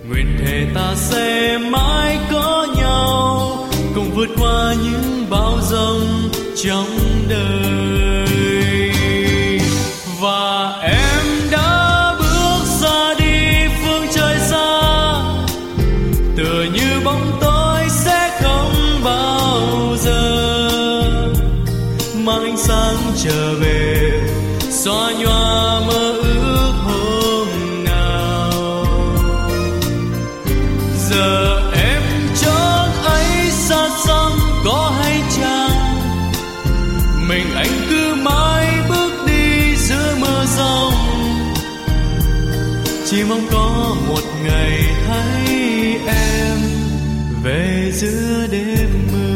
Nguyện thề ta sẽ mãi có nhau, cùng vượt qua những bão giông trong đời. Và em đã bước ra đi phương trời xa, tựa như bóng tối sẽ không bao giờ mang ánh sáng trở về, xóa nhòa mơ ước hôm nào. Giờ em chốn ấy xa xăm có hay chăng, mình anh cứ mãi bước đi giữa mưa giông, chỉ mong có một ngày thấy em về giữa đêm mưa.